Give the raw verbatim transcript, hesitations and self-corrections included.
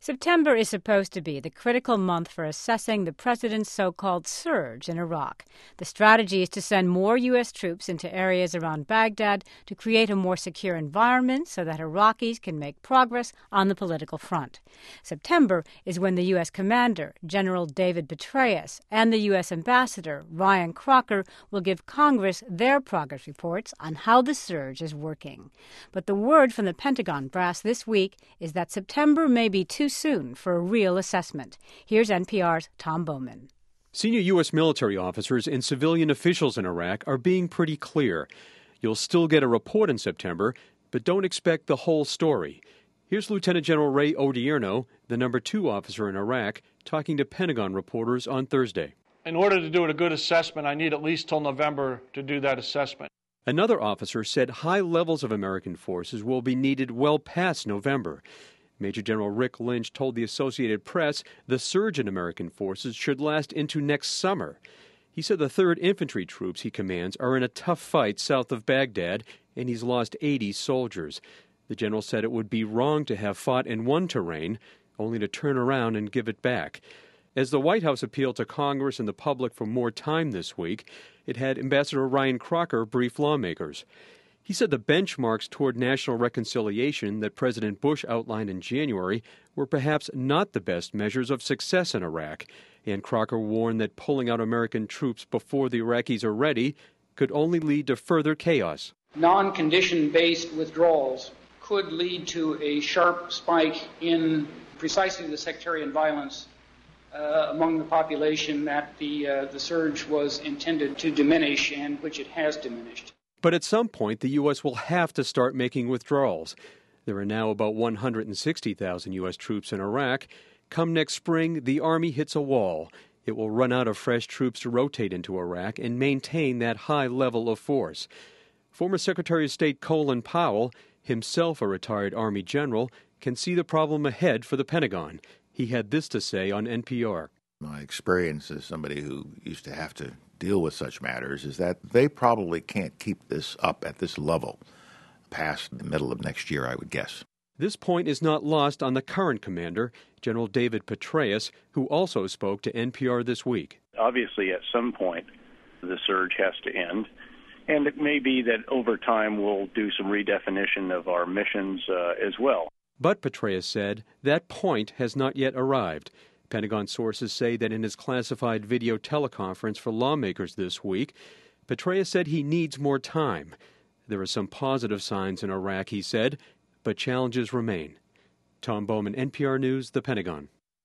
September is supposed to be the critical month for assessing the president's so-called surge in Iraq. The strategy is to send more U S troops into areas around Baghdad to create a more secure environment so that Iraqis can make progress on the political front. September is when the U S commander, General David Petraeus, and the U S ambassador, Ryan Crocker, will give Congress their progress reports on how the surge is working. But the word from the Pentagon brass this week is that September may be too soon for a real assessment. Here's N P R's Tom Bowman. Senior U S military officers and civilian officials in Iraq are being pretty clear. You'll still get a report in September, but don't expect the whole story. Here's Lieutenant General Ray Odierno, the number two officer in Iraq, talking to Pentagon reporters on Thursday. In order to do a good assessment, I need at least till November to do that assessment. Another officer said high levels of American forces will be needed well past November. Major General Rick Lynch told the Associated Press the surge in American forces should last into next summer. He said the third Infantry troops he commands are in a tough fight south of Baghdad, and he's lost eighty soldiers. The general said it would be wrong to have fought in one terrain, only to turn around and give it back. As the White House appealed to Congress and the public for more time this week, it had Ambassador Ryan Crocker brief lawmakers. He said the benchmarks toward national reconciliation that President Bush outlined in January were perhaps not the best measures of success in Iraq, and Crocker warned that pulling out American troops before the Iraqis are ready could only lead to further chaos. Non-condition-based withdrawals could lead to a sharp spike in precisely the sectarian violence uh, among the population that the, uh, the surge was intended to diminish and which it has diminished. But at some point, the U S will have to start making withdrawals. There are now about one hundred sixty thousand U S troops in Iraq. Come next spring, the Army hits a wall. It will run out of fresh troops to rotate into Iraq and maintain that high level of force. Former Secretary of State Colin Powell, himself a retired Army general, can see the problem ahead for the Pentagon. He had this to say on N P R. My experience as somebody who used to have to deal with such matters is that they probably can't keep this up at this level past the middle of next year, I would guess. This point is not lost on the current commander, General David Petraeus, who also spoke to N P R this week. Obviously, at some point, the surge has to end, and it may be that over time we'll do some redefinition of our missions uh, as well. But Petraeus said that point has not yet arrived. Pentagon sources say that in his classified video teleconference for lawmakers this week, Petraeus said he needs more time. There are some positive signs in Iraq, he said, but challenges remain. Tom Bowman, N P R News, the Pentagon.